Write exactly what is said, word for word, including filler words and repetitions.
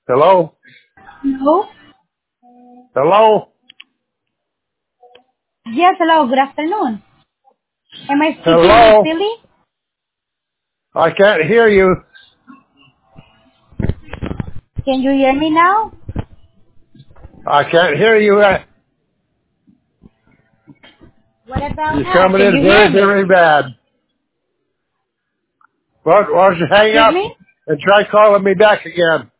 Hello? Hello? Hello? Yes, hello. Good afternoon. Am I speaking with Hello? Billy? I can't hear you. Can you hear me now? I can't hear you. Uh, What about You're now? coming Can in you hear very, me? very bad. Why why don't you hang Excuse up me? and try calling me back again?